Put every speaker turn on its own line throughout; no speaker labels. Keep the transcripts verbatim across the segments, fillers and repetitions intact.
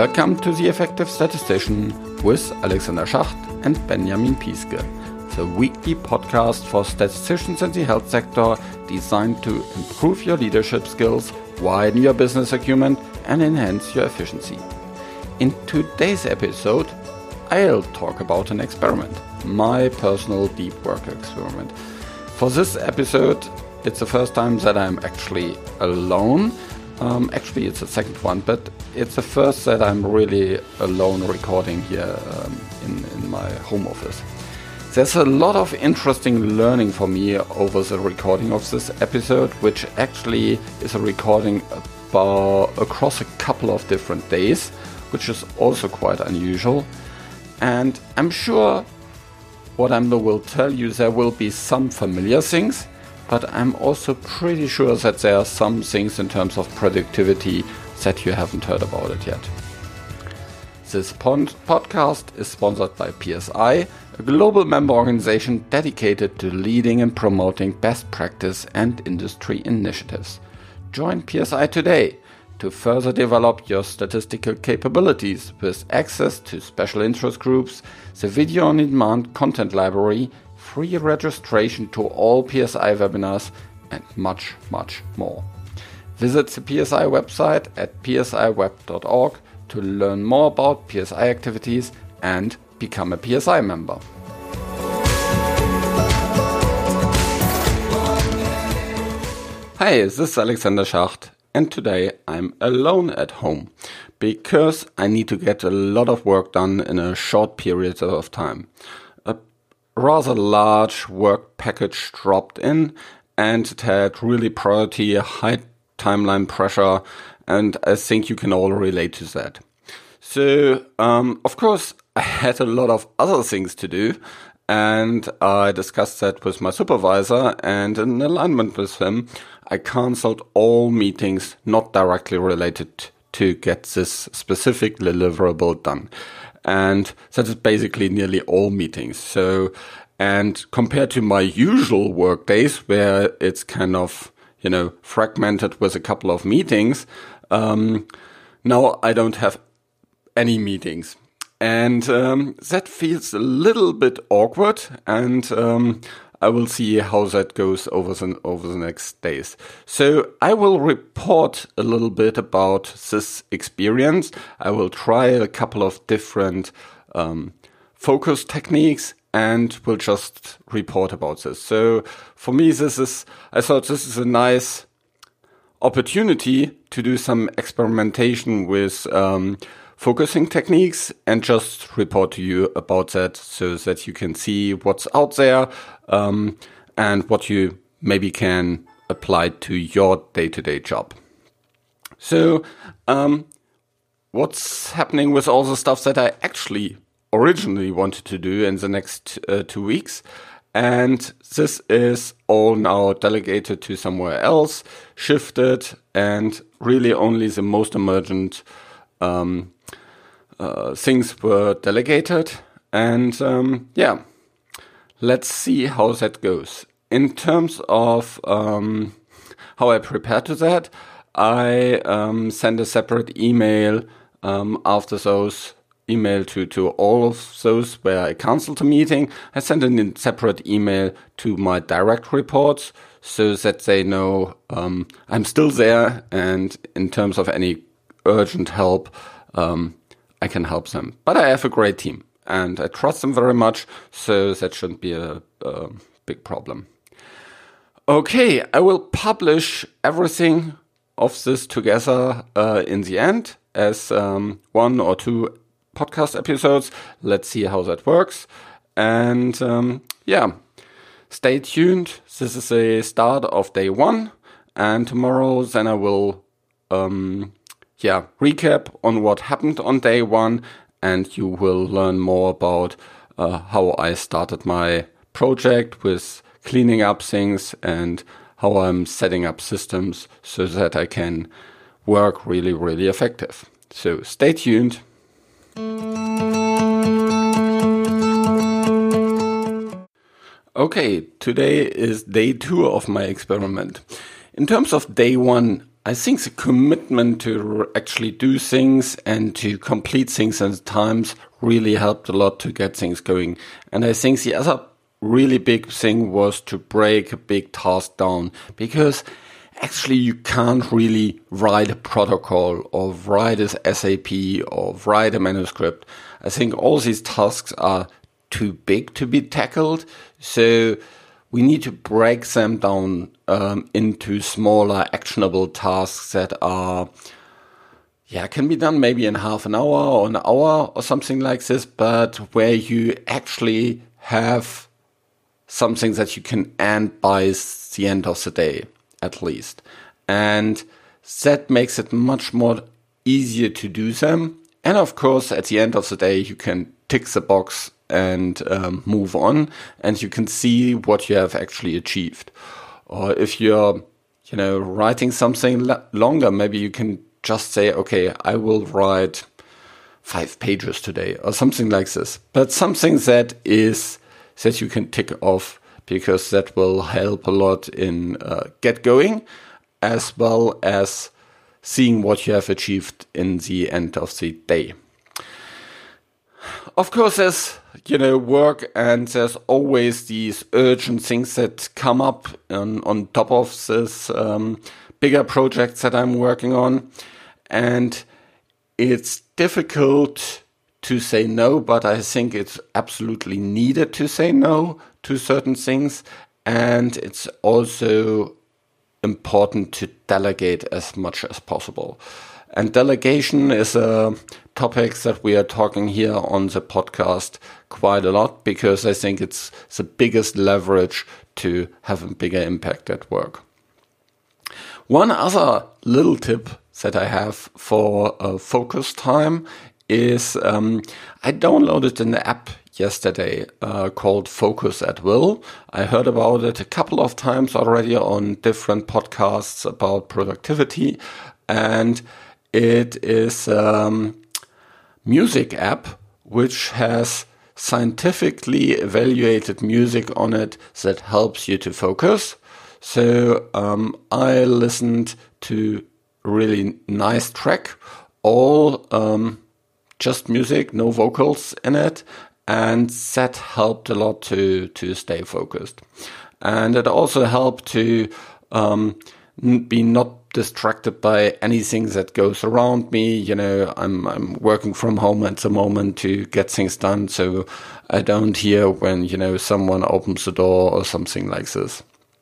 Welcome to The Effective Statistician with Alexander Schacht and Benjamin Piske, the weekly podcast for statisticians in the health sector designed to improve your leadership skills, widen your business acumen, and enhance your efficiency. In today's episode, I'll talk about an experiment, my personal deep work experiment. For this episode, it's the first time that I'm actually alone. Um, actually, it's the second one, but it's the first that I'm really alone recording here um, in, in my home office. There's a lot of interesting learning for me over the recording of this episode, which actually is a recording about, across a couple of different days, which is also quite unusual. And I'm sure what I will tell you, there will be some familiar things, but I'm also pretty sure that there are some things in terms of productivity that you haven't heard about it yet. This pod- podcast is sponsored by P S I, a global member organization dedicated to leading and promoting best practice and industry initiatives. Join P S I today to further develop your statistical capabilities with access to special interest groups, the video-on-demand content library, free registration to all P S I webinars, and much, much more. Visit the P S I website at p s i web dot org to learn more about P S I activities and become a P S I member. Hi, this is Alexander Schacht, and today I'm alone at home because I need to get a lot of work done in a short period of time. A rather large work package dropped in, and it had really priority, high timeline pressure, and I think you can all relate to that. So, um, of course, I had a lot of other things to do, and I discussed that with my supervisor, and in alignment with him, I cancelled all meetings not directly related to get this specific deliverable done. And that is basically nearly all meetings. So, and compared to my usual work days, where it's kind of, you know, fragmented with a couple of meetings, um, now I don't have any meetings. And um, that feels a little bit awkward, and um, I will see how that goes over the, over the next days. So I will report a little bit about this experience. I will try a couple of different um, focus techniques, and will just report about this. So for me, this is, I thought this is a nice opportunity to do some experimentation with um, focusing techniques and just report to you about that so that you can see what's out there um, and what you maybe can apply to your day-to-day job. So um, what's happening with all the stuff that I actually originally wanted to do in the next uh, two weeks. And this is all now delegated to somewhere else, shifted, and really only the most emergent um, uh, things were delegated. And um, yeah, let's see how that goes. In terms of um, how I prepare to that, I um, send a separate email um, after those email to, to all of those where I canceled the meeting. I send a separate email to my direct reports so that they know um, I'm still there, and in terms of any urgent help, um, I can help them. But I have a great team, and I trust them very much, so that shouldn't be a, a big problem. Okay, I will publish everything of this together uh, in the end as um, one or two podcast episodes. Let's see how that works. And um, yeah, stay tuned. This is the start of day one. And tomorrow then I will um, yeah, recap on what happened on day one. And you will learn more about uh, how I started my project with cleaning up things and how I'm setting up systems so that I can work really, really effective. So stay tuned. Okay, today is day two of my experiment. In terms of day one, I think the commitment to actually do things and to complete things at times really helped a lot to get things going. And I think the other really big thing was to break a big task down, because actually you can't really write a protocol or write an S A P or write a manuscript. I think all these tasks are too big to be tackled. So we need to break them down um, into smaller actionable tasks that are, yeah, can be done maybe in half an hour or an hour or something like this, but where you actually have something that you can end by the end of the day, at least. And that makes it much more easier to do them. And of course, at the end of the day, you can tick the box and um, move on, and you can see what you have actually achieved. Or if you're, you know, writing something l- longer, maybe you can just say, okay, I will write five pages today or something like this. But something that is that you can tick off, because that will help a lot in uh, get going, as well as seeing what you have achieved in the end of the day. Of course, there's, you know, work, and there's always these urgent things that come up on, on top of this um, bigger projects that I'm working on. And it's difficult to say no, but I think it's absolutely needed to say no to certain things. And it's also important to delegate as much as possible. And delegation is a topic that we are talking here on the podcast quite a lot, because I think it's the biggest leverage to have a bigger impact at work. One other little tip that I have for uh, focus time is um, I downloaded an app yesterday uh, called Focus at Will. I heard about it a couple of times already on different podcasts about productivity, and it is a um, music app which has scientifically evaluated music on it that helps you to focus. So um, I listened to a really nice track, all um, just music, no vocals in it, and that helped a lot to to stay focused. And it also helped to um, be not distracted by anything that goes around me. You know, I'm I'm working from home at the moment to get things done, so I don't hear when, you know, someone opens the door or something like this.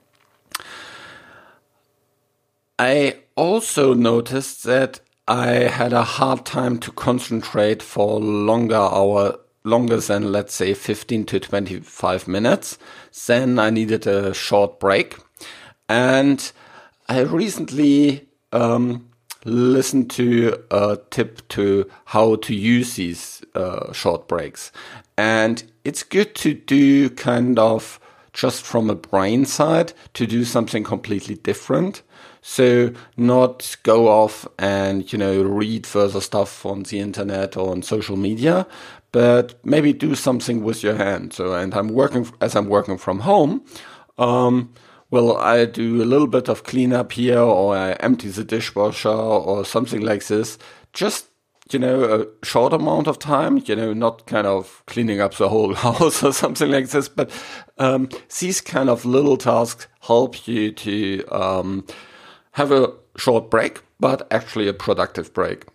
I also noticed that I had a hard time to concentrate for longer hour, longer than, let's say, fifteen to twenty-five minutes. Then I needed a short break. And I recently um, listened to a tip to how to use these uh, short breaks. And it's good to do kind of just from a brain side, to do something completely different. So not go off and, you know, read further stuff on the internet or on social media, but maybe do something with your hand. So, and I'm working, as I'm working from home, um, well, I do a little bit of cleanup here, or I empty the dishwasher or something like this. Just, you know, a short amount of time, you know, not kind of cleaning up the whole house or something like this, but um, these kind of little tasks help you to um, have a short break, but actually a productive break.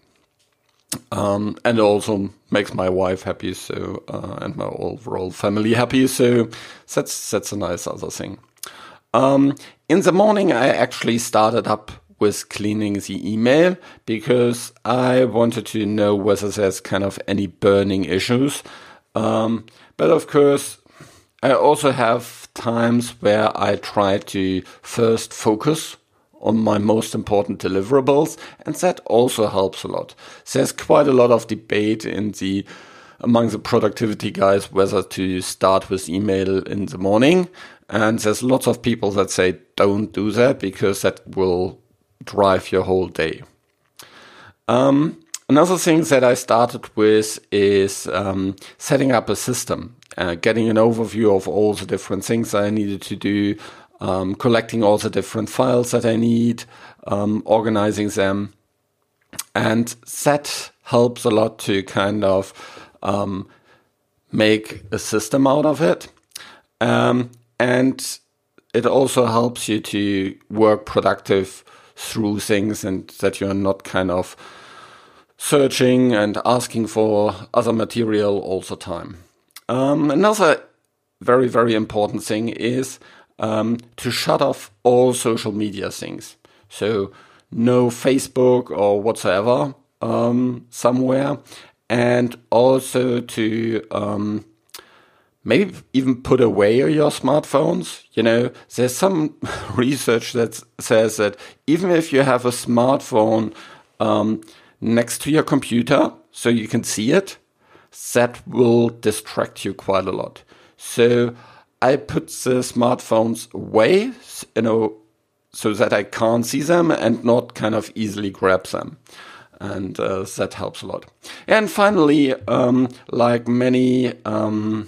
Um, and it also makes my wife happy, so uh, and my overall family happy. So that's that's a nice other thing. Um, in the morning, I actually started up with cleaning the email, because I wanted to know whether there's kind of any burning issues. Um, but of course, I also have times where I try to first focus on my most important deliverables, and that also helps a lot. There's quite a lot of debate in the among the productivity guys whether to start with email in the morning, and there's lots of people that say don't do that, because that will drive your whole day. Um, another thing that I started with is um, setting up a system, uh, getting an overview of all the different things I needed to do. um, collecting all the different files that I need, um, organizing them. And that helps a lot to kind of um, make a system out of it. Um, and it also helps you to work productive through things, and that you're not kind of searching and asking for other material all the time. Um, another very, very important thing is um, to shut off all social media things. So no Facebook or whatsoever um, somewhere, and also to um, maybe even put away your smartphones. You know, there's some research that says that even if you have a smartphone um, next to your computer so you can see it, that will distract you quite a lot. So I put the smartphones away, you know, so that I can't see them and not kind of easily grab them. And uh, that helps a lot. And finally, um, like many um,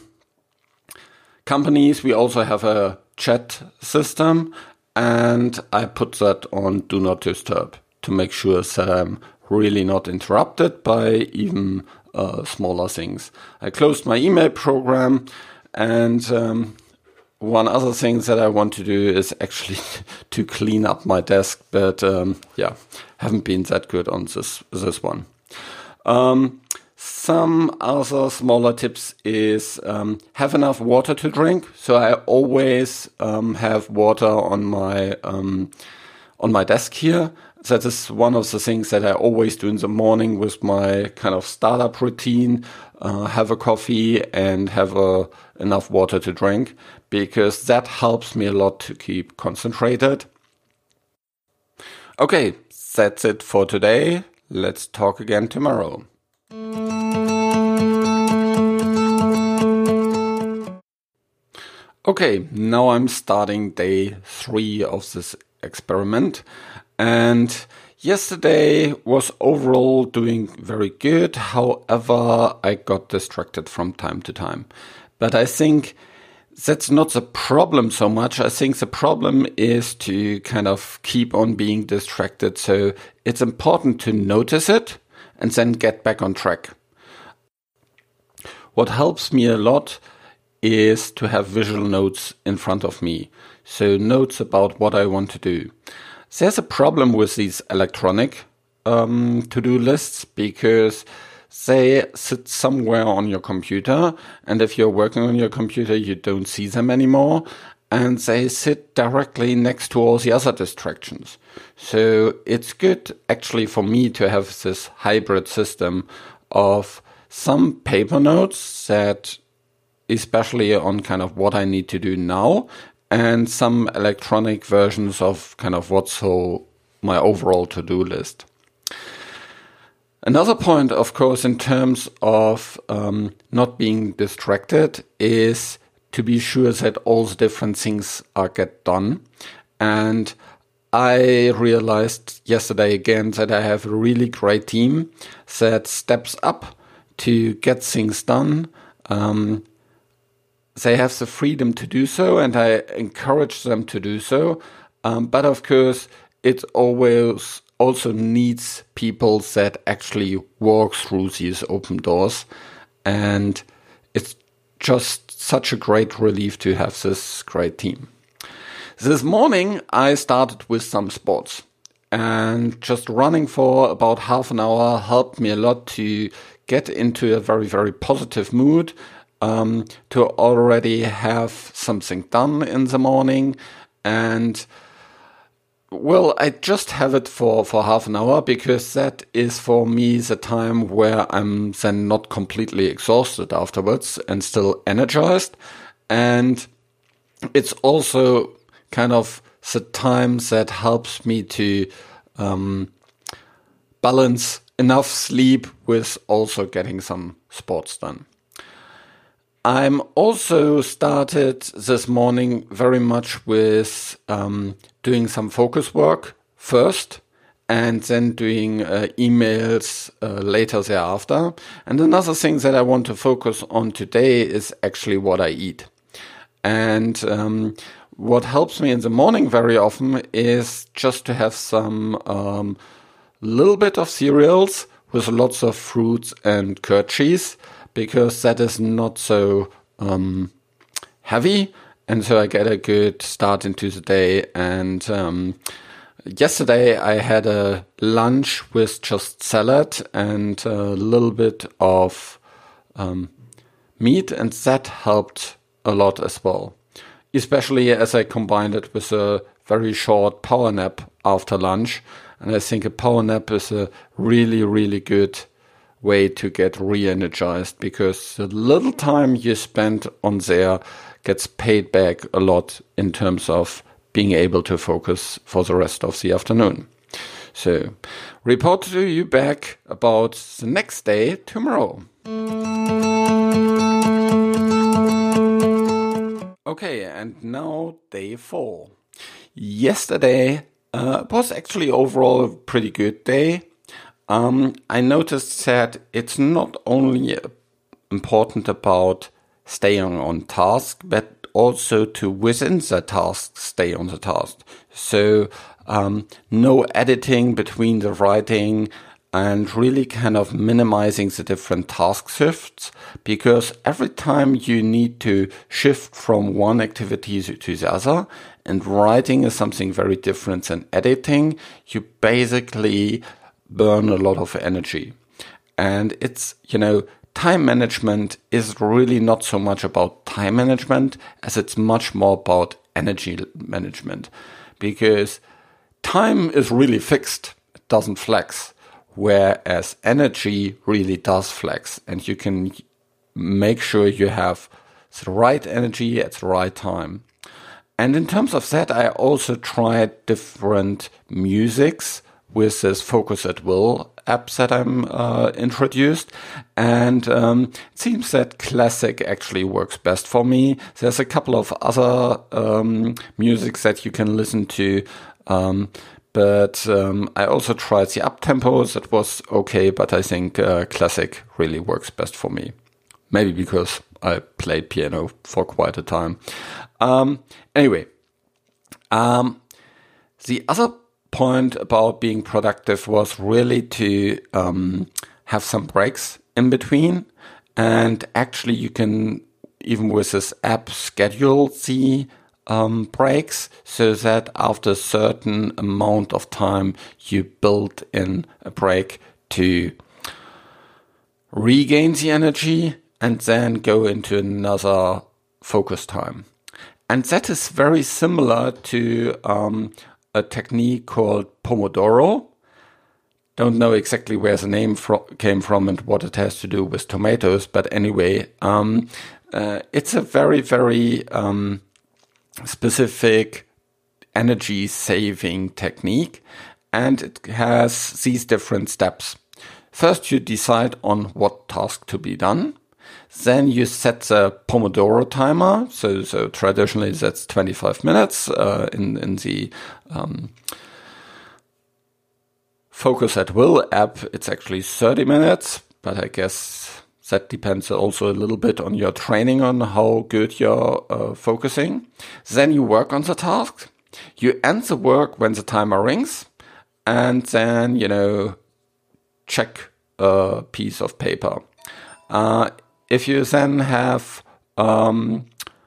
companies, we also have a chat system, and I put that on Do Not Disturb to make sure that I'm really not interrupted by even uh, smaller things. I closed my email program, and um, one other thing that I want to do is actually to clean up my desk, but um, yeah, haven't been that good on this this one. Um, some other smaller tips is um, have enough water to drink. So I always um, have water on my um, on my desk here. That is one of the things that I always do in the morning with my kind of startup routine. Uh, have a coffee and have a, enough water to drink, because that helps me a lot to keep concentrated. Okay, that's it for today. Let's talk again tomorrow. Okay, now I'm starting day three of this experiment, and yesterday was overall doing very good. However, I got distracted from time to time. But I think that's not the problem so much. I think the problem is to kind of keep on being distracted. So it's important to notice it and then get back on track. What helps me a lot is to have visual notes in front of me. So notes about what I want to do. There's a problem with these electronic um, to-do lists, because they sit somewhere on your computer, and if you're working on your computer, you don't see them anymore, and they sit directly next to all the other distractions. So it's good actually for me to have this hybrid system of some paper notes that especially on kind of what I need to do now, and some electronic versions of kind of what's so my overall to-do list. Another point, of course, in terms of um, not being distracted is to be sure that all the different things are get done. And I realized yesterday again that I have a really great team that steps up to get things done. Um, They have the freedom to do so, and I encourage them to do so. Um, but of course, it always also needs people that actually walk through these open doors. And it's just such a great relief to have this great team. This morning, I started with some sports. And just running for about half an hour helped me a lot to get into a very, very positive mood. Um, to already have something done in the morning. And, well, I just have it for, for half an hour, because that is for me the time where I'm then not completely exhausted afterwards and still energized. And it's also kind of the time that helps me to um, balance enough sleep with also getting some sports done. I'm also started this morning very much with um, doing some focus work first, and then doing uh, emails uh, later thereafter. And another thing that I want to focus on today is actually what I eat. And um, what helps me in the morning very often is just to have some um, little bit of cereals with lots of fruits and curd cheese, because that is not so um, heavy, and so I get a good start into the day. And um, yesterday I had a lunch with just salad and a little bit of um, meat, and that helped a lot as well, especially as I combined it with a very short power nap after lunch. And I think a power nap is a really, really good way to get re-energized, because the little time you spend on there gets paid back a lot in terms of being able to focus for the rest of the afternoon. So, report to you back about the next day tomorrow. Okay, and now day four. Yesterday uh, was actually overall a pretty good day. Um, I noticed that it's not only important about staying on task, but also to within the task stay on the task. So um, no editing between the writing, and really kind of minimizing the different task shifts, because every time you need to shift from one activity to the other, and writing is something very different than editing, you basically burn a lot of energy. And it's, you know, time management is really not so much about time management as it's much more about energy management, because time is really fixed. It doesn't flex. Whereas energy really does flex, and you can make sure you have the right energy at the right time. And in terms of that, I also tried different musics with this Focus at Will app that I'm uh, introduced. And um, it seems that classic actually works best for me. There's a couple of other um, musics that you can listen to. Um, But um, I also tried the up-tempo. That was okay, but I think uh, classic really works best for me. Maybe because I played piano for quite a time. Um, anyway, um, the other point about being productive was really to um, have some breaks in between. And actually you can, even with this app, schedule the Um, breaks, so that after a certain amount of time you build in a break to regain the energy and then go into another focus time. And that is very similar to um, a technique called Pomodoro. Don't know exactly where the name fro- came from and what it has to do with tomatoes, but anyway, um, uh, it's a very, very um, specific energy saving technique, and it has these different steps. First, you decide on what task to be done. Then you set the Pomodoro timer. So, so traditionally that's twenty-five minutes. Uh, in, in the um, Focus at Will app, it's actually thirty minutes, but I guess that depends also a little bit on your training, on how good you're uh, focusing. Then you work on the task. You end the work when the timer rings, and then, you know, check a piece of paper. Uh, if you then have um,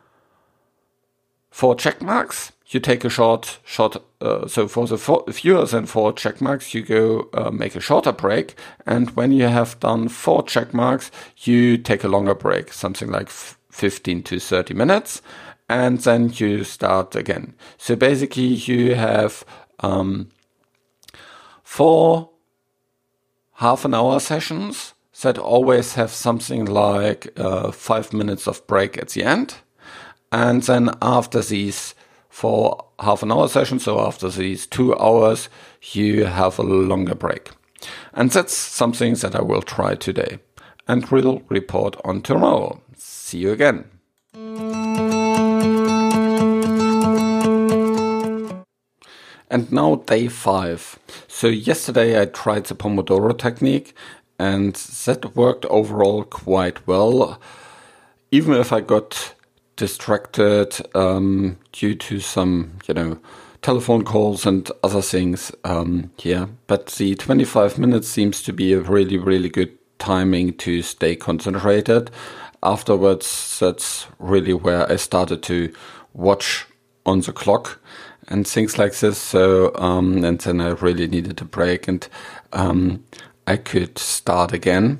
four check marks, you take a short, short. Uh, so for the four, fewer than four check marks, you go uh, make a shorter break. And when you have done four check marks, you take a longer break, something like f- fifteen to thirty minutes. And then you start again. So basically you have um, four half an hour sessions that always have something like uh, five minutes of break at the end. And then after these for half an hour session, so after these two hours, you have a longer break. And that's something that I will try today and will report on tomorrow. See you again. And now day five. So yesterday I tried the Pomodoro technique, and that worked overall quite well. Even if I got distracted um, due to some, you know, telephone calls and other things um, here. But the twenty-five minutes seems to be a really, really good timing to stay concentrated. Afterwards, that's really where I started to watch on the clock and things like this. So, um, and then I really needed a break, and um, I could start again.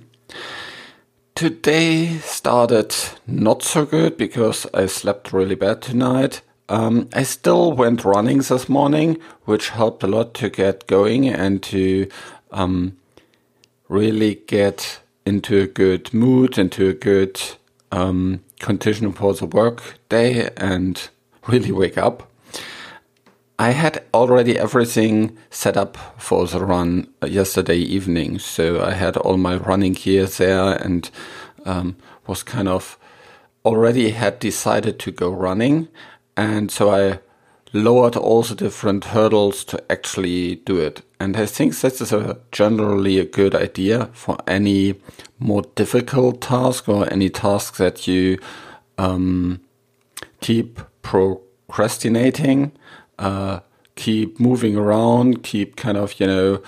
Today started not so good because I slept really bad tonight. Um, I still went running this morning, which helped a lot to get going and to um, really get into a good mood, into a good um, condition for the work day and really wake up. I had already everything set up for the run yesterday evening, so I had all my running gear there and um, was kind of already had decided to go running, and so I lowered all the different hurdles to actually do it. And I think this is a generally a good idea for any more difficult task or any task that you um, keep procrastinating. Uh, keep moving around, keep kind of, you know,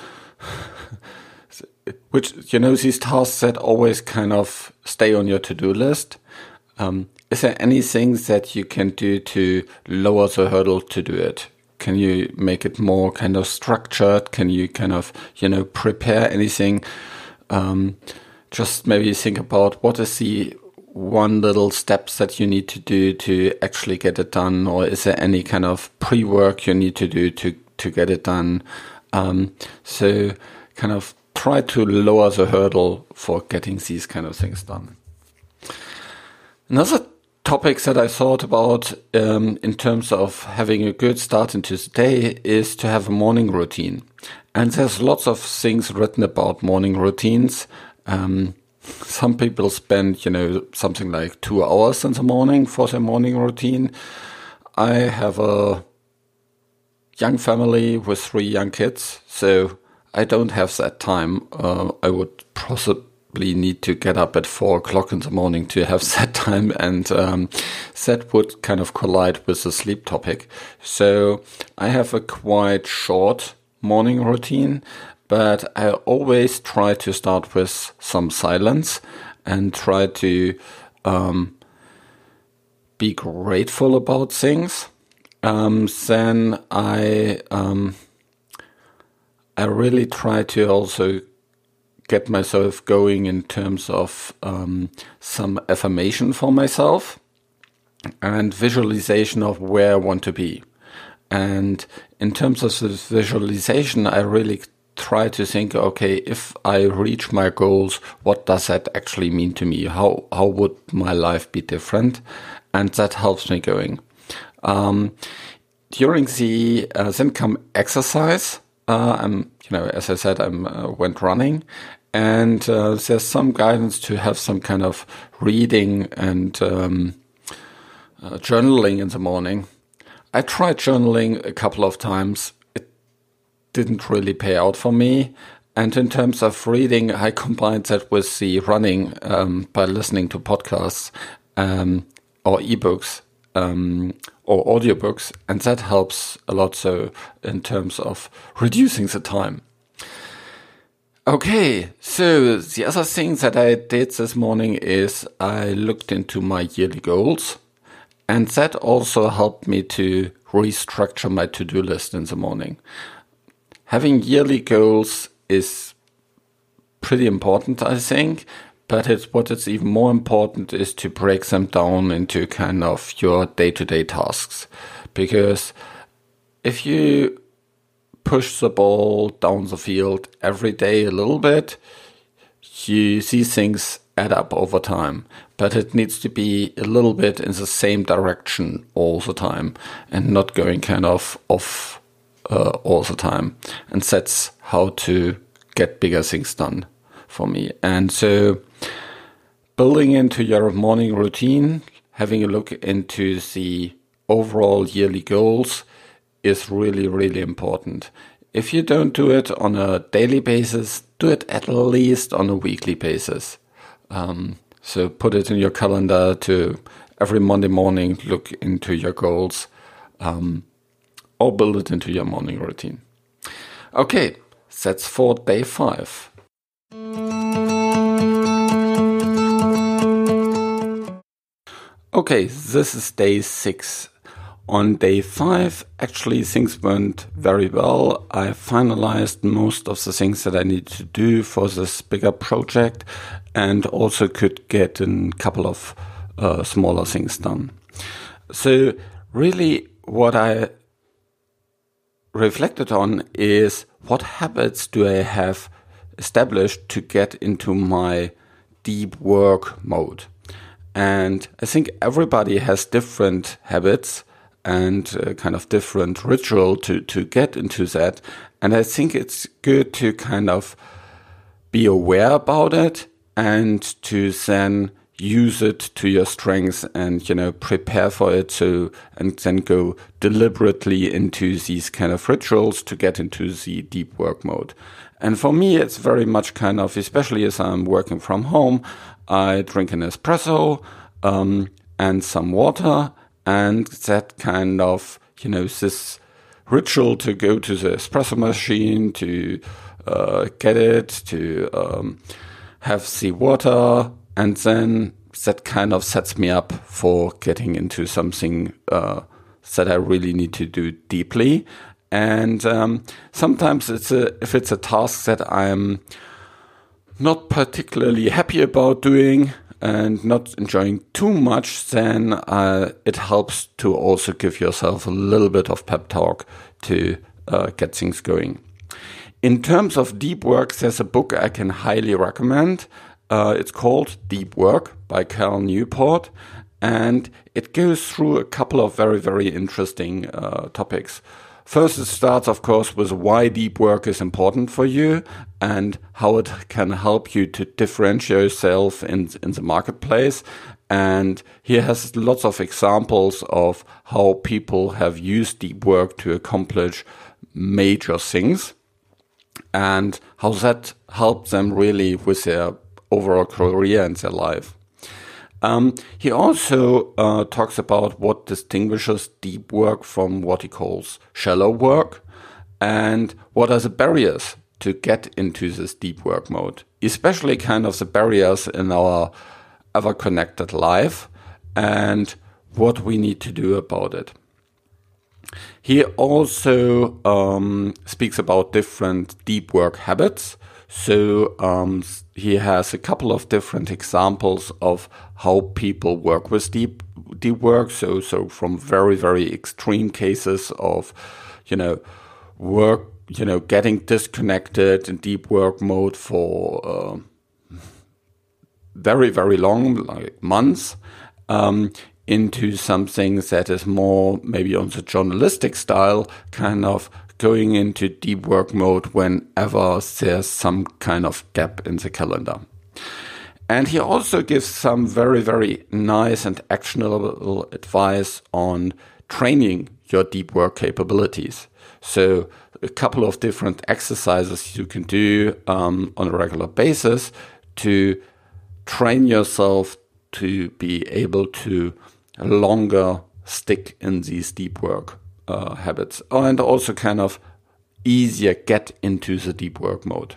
which, you know, these tasks that always kind of stay on your to-do list. Um, is there anything that you can do to lower the hurdle to do it? Can you make it more kind of structured? Can you kind of, you know, prepare anything? Um, just maybe think about what is the one little steps that you need to do to actually get it done, or is there any kind of pre-work you need to do to, to get it done? Um, so kind of try to lower the hurdle for getting these kind of things done. Another topic that I thought about um, in terms of having a good start into the day is to have a morning routine. And there's lots of things written about morning routines. Um, Some people spend, you know, something like two hours in the morning for their morning routine. I have a young family with three young kids, so I don't have that time. Uh, I would possibly need to get up at four o'clock in the morning to have that time, and um, that would kind of collide with the sleep topic. So I have a quite short morning routine, but I always try to start with some silence and try to um, be grateful about things. Um, then I um, I really try to also get myself going in terms of um, some affirmation for myself and visualization of where I want to be. And in terms of the visualization, I really try to think, okay, if I reach my goals, what does that actually mean to me? How how would my life be different? And that helps me going. Um, during the uh, then come exercise. Uh, I'm, you know, as I said, I uh, went running, and uh, there's some guidance to have some kind of reading and um, uh, journaling in the morning. I tried journaling a couple of times. Didn't really pay out for me. And in terms of reading, I combined that with the running um, by listening to podcasts um, or ebooks um, or audiobooks, and that helps a lot. So in terms of reducing the time. Okay, so the other thing that I did this morning is I looked into my yearly goals, and that also helped me to restructure my to-do list in the morning. Having yearly goals is pretty important, I think, but it's what is even more important is to break them down into kind of your day-to-day tasks. Because if you push the ball down the field every day a little bit, you see things add up over time. But it needs to be a little bit in the same direction all the time and not going kind of off Uh, all the time. And that's how to get bigger things done for me. And so building into your morning routine, having a look into the overall yearly goals is really, really important. If you don't do it on a daily basis, do it at least on a weekly basis. Um, so put it in your calendar to every Monday morning look into your goals um, or build it into your morning routine. Okay, that's for day five. Okay, this is day six. On day five, actually things went very well. I finalized most of the things that I needed to do for this bigger project and also could get a couple of uh, smaller things done. So really what I reflected on is what habits do I have established to get into my deep work mode. And I think everybody has different habits and uh, kind of different ritual to, to get into that. And I think it's good to kind of be aware about it and to then use it to your strengths and, you know, prepare for it. So, and then go deliberately into these kind of rituals to get into the deep work mode. And for me, it's very much kind of, especially as I'm working from home, I drink an espresso, um, and some water, and that kind of, you know, this ritual to go to the espresso machine, to uh, get it, to um, have the water, and then that kind of sets me up for getting into something uh, that I really need to do deeply. And um, sometimes it's a, if it's a task that I'm not particularly happy about doing and not enjoying too much, then uh, it helps to also give yourself a little bit of pep talk to uh, get things going. In terms of deep work, there's a book I can highly recommend. Uh, it's called Deep Work by Cal Newport, and it goes through a couple of very, very interesting uh, topics. First, it starts, of course, with why deep work is important for you and how it can help you to differentiate yourself in, in the marketplace. And he has lots of examples of how people have used deep work to accomplish major things and how that helped them really with their overall career and their life. Um, he also uh, talks about what distinguishes deep work from what he calls shallow work and what are the barriers to get into this deep work mode, especially kind of the barriers in our ever-connected life and what we need to do about it. He also um, speaks about different deep work habits. So um, he has a couple of different examples of how people work with deep deep work. So so from very very extreme cases of, you know, work, you know, getting disconnected in deep work mode for uh, very very long, like months, um, into something that is more maybe on the journalistic style, kind of going into deep work mode whenever there's some kind of gap in the calendar. And he also gives some very, very nice and actionable advice on training your deep work capabilities. So a couple of different exercises you can do um, on a regular basis to train yourself to be able to longer stick in these deep work Uh, habits, and also kind of easier get into the deep work mode.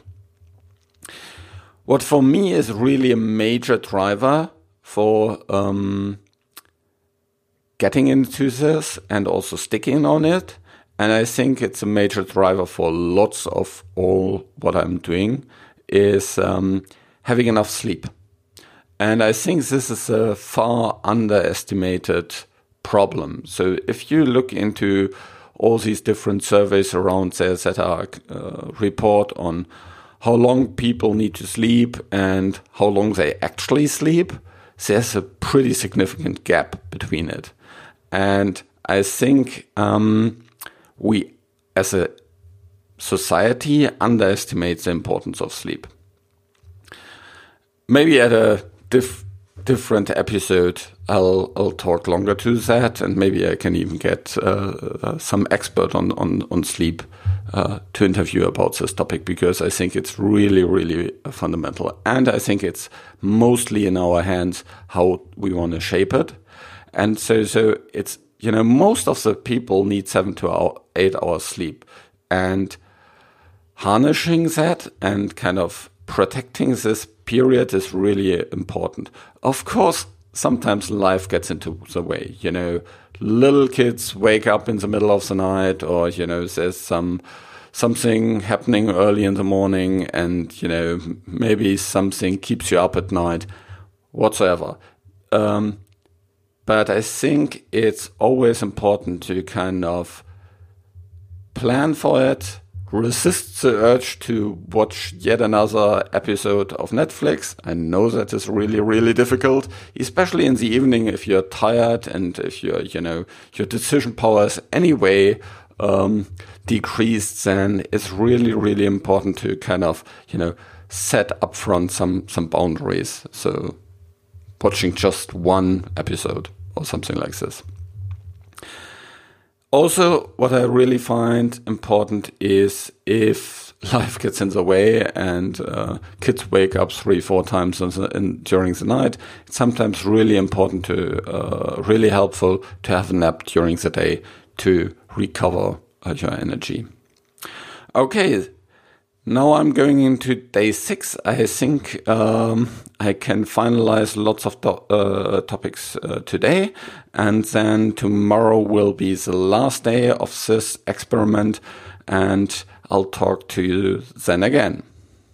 What for me is really a major driver for um, getting into this and also sticking on it, and I think it's a major driver for lots of all what I'm doing, is um, having enough sleep. And I think this is a far underestimated problem. So if you look into all these different surveys around there that are uh, report on how long people need to sleep and how long they actually sleep, there's a pretty significant gap between it. And I think um, we as a society underestimate the importance of sleep. Maybe at a diff- different episode, I'll, I'll talk longer to that, and maybe I can even get uh, some expert on, on, on sleep uh, to interview about this topic, because I think it's really, really fundamental. And I think it's mostly in our hands how we want to shape it. And so, so it's, you know, most of the people need seven to eight hours sleep, and harnessing that and kind of protecting this period is really important. Of course, sometimes life gets into the way, you know, little kids wake up in the middle of the night, or, you know, there's some, something happening early in the morning, and, you know, maybe something keeps you up at night, whatsoever. Um, but I think it's always important to kind of plan for it, resist the urge to watch yet another episode of Netflix. I know that is really, really difficult, especially in the evening if you're tired and if you're, you know, your decision power is anyway um, decreased, then it's really, really important to kind of, you know, set up front some, some boundaries. So watching just one episode or something like this. Also, what I really find important is if life gets in the way and uh, kids wake up three, four times in the, in, during the night, it's sometimes really important to, uh, really helpful to have a nap during the day to recover uh, your energy. Okay, now I'm going into day six. I think um, I can finalize lots of to- uh, topics uh, today, and then tomorrow will be the last day of this experiment, and I'll talk to you then again.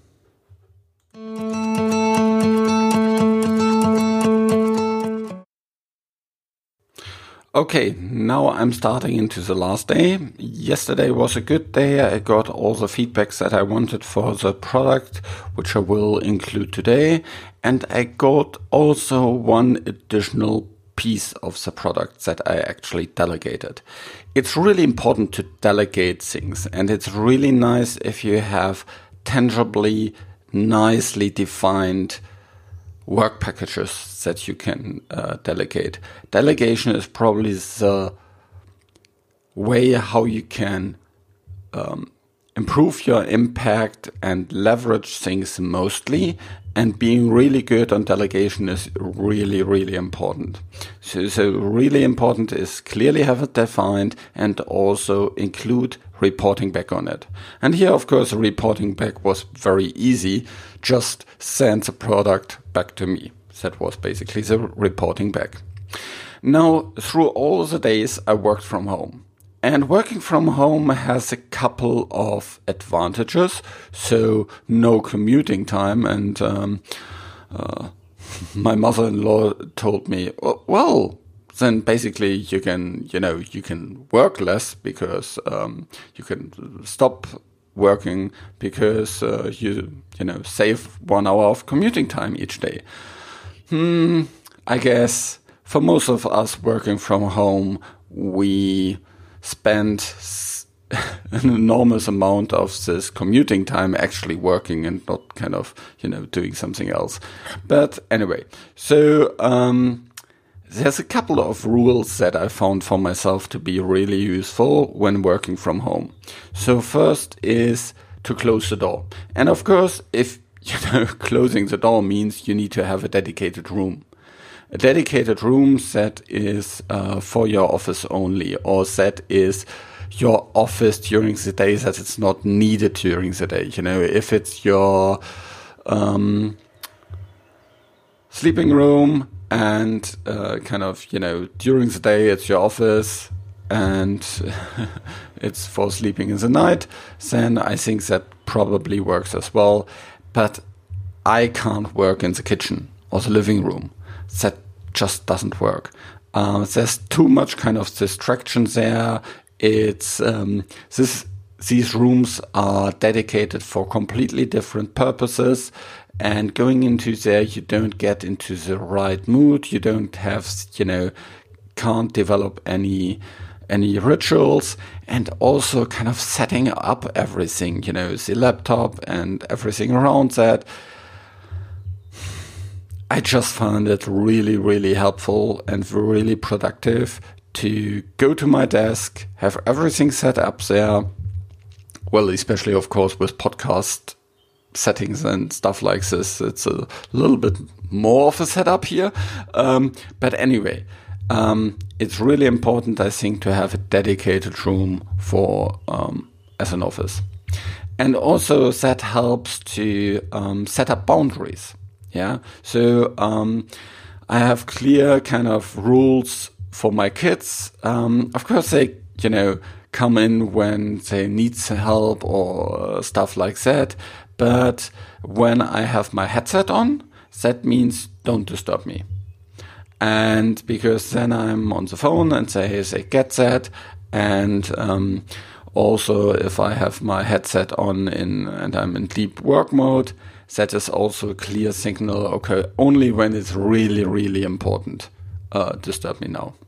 Okay, now I'm starting into the last day. Yesterday was a good day. I got all the feedbacks that I wanted for the product, which I will include today. And I got also one additional piece of the product that I actually delegated. It's really important to delegate things, and it's really nice if you have tangibly, nicely defined work packages that you can uh, delegate. Delegation is probably the way how you can um, improve your impact and leverage things mostly. And being really good on delegation is really, really important. So, so really important is clearly have it defined and also include reporting back on it. And here, of course, reporting back was very easy. Just send the product back to me. That was basically the reporting back. Now, through all the days, I worked from home. And working from home has a couple of advantages. So no commuting time. And um, uh, my mother-in-law told me, well, then basically you can, you know, you can work less because um, you can stop working because uh, you, you know, save one hour of commuting time each day. Hmm, I guess for most of us working from home, we spend an enormous amount of this commuting time actually working and not kind of, you know, doing something else. But anyway, so um, there's a couple of rules that I found for myself to be really useful when working from home. So first is to close the door. And of course, if, you know, closing the door means you need to have a dedicated room. A dedicated room that is uh, for your office only, or that is your office during the day, that it's not needed during the day. You know, if it's your um, sleeping room and uh, kind of, you know, during the day it's your office and it's for sleeping in the night, then I think that probably works as well. But I can't work in the kitchen or the living room. That just doesn't work. Uh, there's too much kind of distraction there. It's um, this these rooms are dedicated for completely different purposes, and going into there, you don't get into the right mood. You don't have, you know, can't develop any any rituals, and also kind of setting up everything, you know, the laptop and everything around that. I just found it really, really helpful and really productive to go to my desk, have everything set up there. Well, especially, of course, with podcast settings and stuff like this. It's a little bit more of a setup here. Um, but anyway, um, it's really important, I think, to have a dedicated room for um, as an office. And also that helps to um, set up boundaries. Yeah. So um, I have clear kind of rules for my kids. Um, of course, they, you know, come in when they need help or stuff like that. But when I have my headset on, that means don't disturb me. And because then I'm on the phone and they, they get that. And um, also if I have my headset on in and I'm in deep work mode, that is also a clear signal, okay, only when it's really, really important, uh, disturb me now.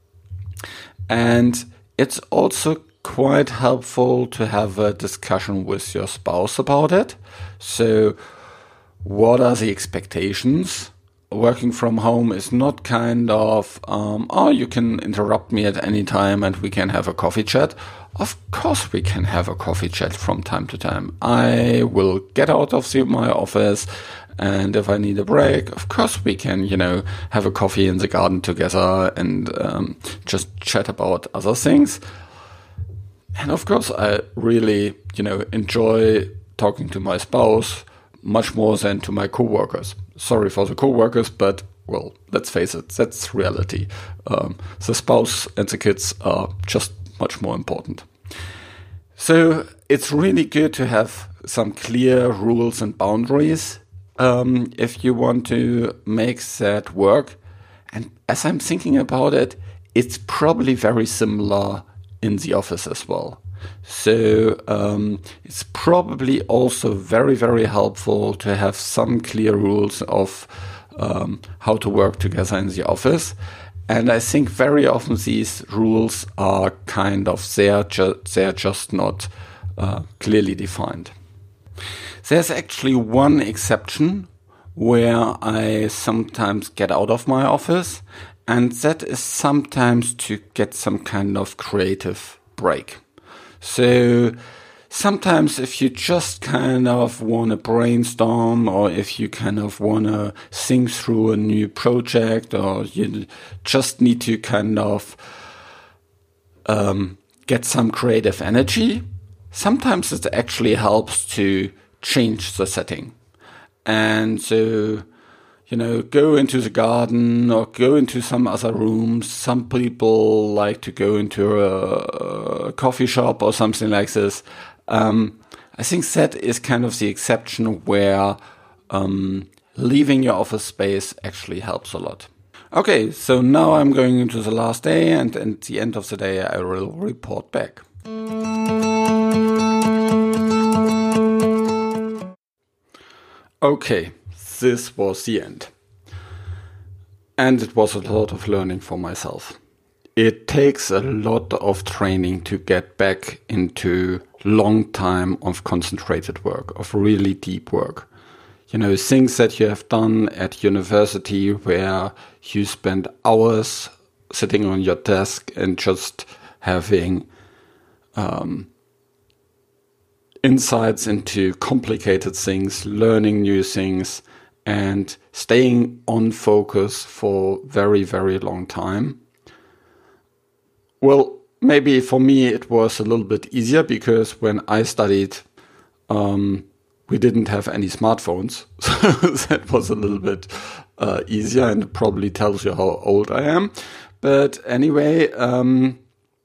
And it's also quite helpful to have a discussion with your spouse about it. So what are the expectations? Working from home is not kind of, um, oh, you can interrupt me at any time and we can have a coffee chat. Of course we can have a coffee chat from time to time. I will get out of the, my office, and if I need a break, of course we can, you know, have a coffee in the garden together and um, just chat about other things. And of course I really, you know, enjoy talking to my spouse much more than to my coworkers. Sorry for the coworkers, but, well, let's face it, that's reality. Um, the spouse and the kids are just much more important. So it's really good to have some clear rules and boundaries um, if you want to make that work. And as I'm thinking about it, it's probably very similar in the office as well. So um, it's probably also very, very helpful to have some clear rules of um, how to work together in the office. And I think very often these rules are kind of there, ju- they're just not uh, clearly defined. There's actually one exception where I sometimes get out of my office, and that is sometimes to get some kind of creative break. So sometimes if you just kind of want to brainstorm, or if you kind of want to think through a new project, or you just need to kind of um, get some creative energy, sometimes it actually helps to change the setting. And so, you know, go into the garden or go into some other rooms. Some people like to go into a, a coffee shop or something like this. Um, I think that is kind of the exception where um, leaving your office space actually helps a lot. Okay, so now I'm going into the last day, and at the end of the day I will report back. Okay, this was the end. And it was a lot of learning for myself. It takes a lot of training to get back into long time of concentrated work, of really deep work. You know, things that you have done at university where you spend hours sitting on your desk and just having um, insights into complicated things, learning new things, and staying on focus for very, very long time. Well, maybe for me it was a little bit easier because when I studied, um, we didn't have any smartphones. So that was a little bit uh, easier, and it probably tells you how old I am. But anyway, um,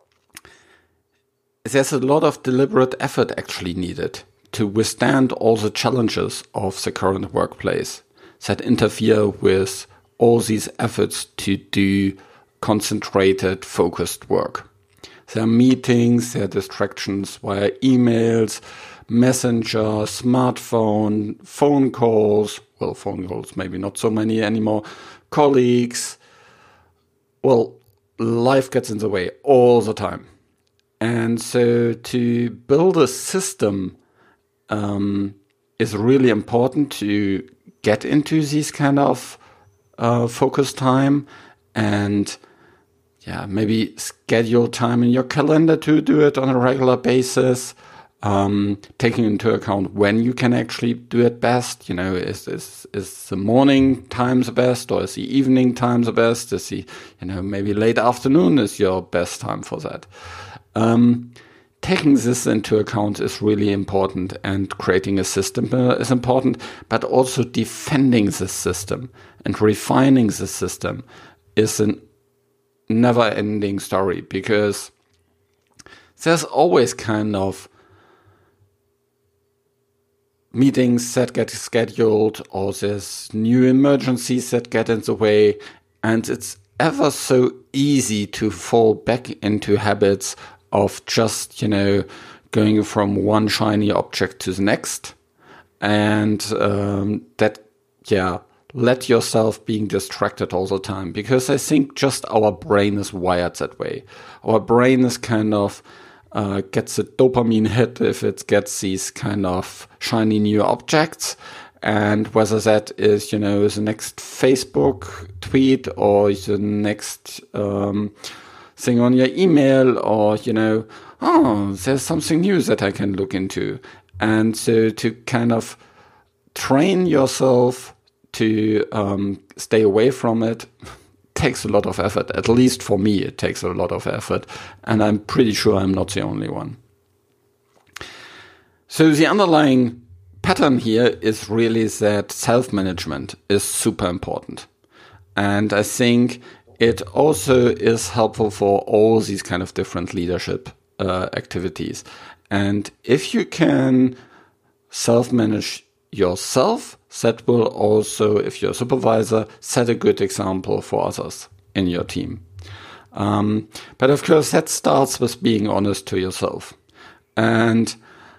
there's a lot of deliberate effort actually needed to withstand all the challenges of the current workplace that interfere with all these efforts to do concentrated, focused work. There are meetings, there are distractions via emails, messenger, smartphone, phone calls, well, phone calls, maybe not so many anymore, colleagues. Well, life gets in the way all the time. And so to build a system um, is really important to get into this kind of uh, focus time, and yeah, maybe schedule time in your calendar to do it on a regular basis. Um, taking into account when you can actually do it best. You know, is, is, is the morning time the best, or is the evening time the best? Is the, you know, maybe late afternoon is your best time for that. Um, taking this into account is really important, and creating a system uh, is important, but also defending this system and refining the system is a never-ending story, because there's always kind of meetings that get scheduled, or there's new emergencies that get in the way, and it's ever so easy to fall back into habits of just, you know, going from one shiny object to the next, and um, that, yeah, let yourself being distracted all the time, because I think just our brain is wired that way. Our brain is kind of Uh, gets a dopamine hit if it gets these kind of shiny new objects, and whether that is, you know, the next Facebook tweet, or the next um, thing on your email, or, you know, oh, there's something new that I can look into. And so to kind of train yourself to um, stay away from it takes a lot of effort. At least for me, it takes a lot of effort, and I'm pretty sure I'm not the only one. So the underlying pattern here is really that self-management is super important. And I think it also is helpful for all these kind of different leadership uh, activities. And if you can self-manage yourself, that will also, if you're a supervisor, set a good example for others in your team. Um, but of course, that starts with being honest to yourself. And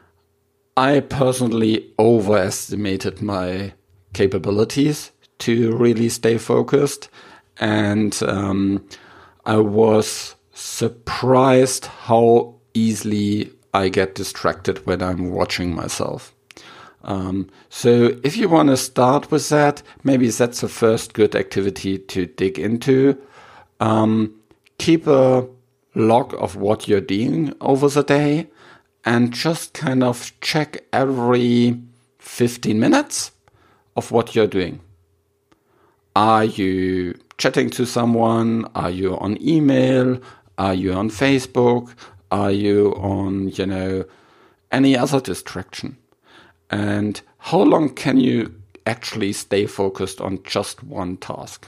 I personally overestimated my capabilities to really stay focused. And um, I was surprised how easily I get distracted when I'm watching myself. Um, so if you want to start with that, maybe that's the first good activity to dig into. Um, keep a log of what you're doing over the day, and just kind of check every fifteen minutes of what you're doing. Are you chatting to someone? Are you on email? Are you on Facebook? Are you on, you know, any other distraction? And how long can you actually stay focused on just one task?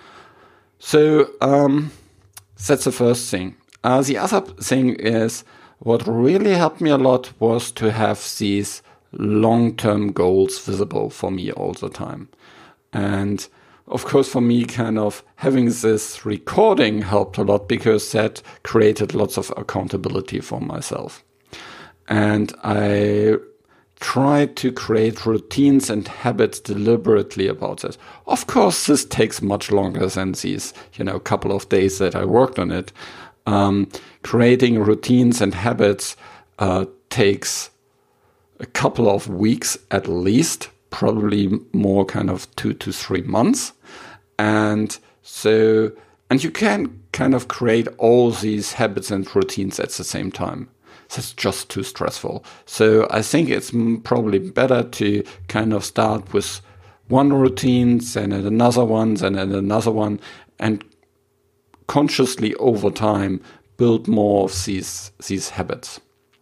So um, that's the first thing. Uh, the other thing is, what really helped me a lot was to have these long-term goals visible for me all the time. And of course, for me, kind of having this recording helped a lot, because that created lots of accountability for myself. And I tried to create routines and habits deliberately about this. Of course, this takes much longer than these, you know, couple of days that I worked on it. Um, creating routines and habits uh, takes a couple of weeks at least, probably more kind of two to three months. And so, and you can kind of create all these habits and routines at the same time. That's just too stressful. So I think it's probably better to kind of start with one routine, then another one, then another one, and consciously over time build more of these, these habits.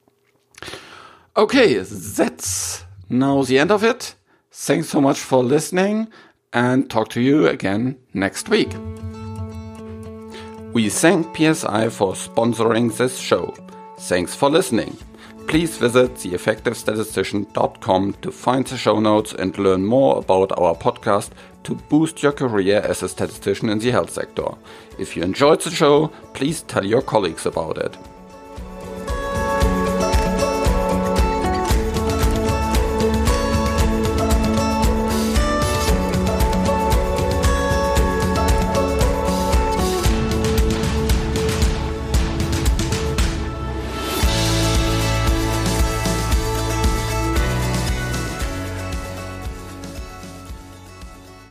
Okay, that's now the end of it. Thanks so much for listening, and talk to you again next week. We thank P S I for sponsoring this show. Thanks for listening. Please visit the effective statistician dot com to find the show notes and learn more about our podcast to boost your career as a statistician in the health sector. If you enjoyed the show, please tell your colleagues about it.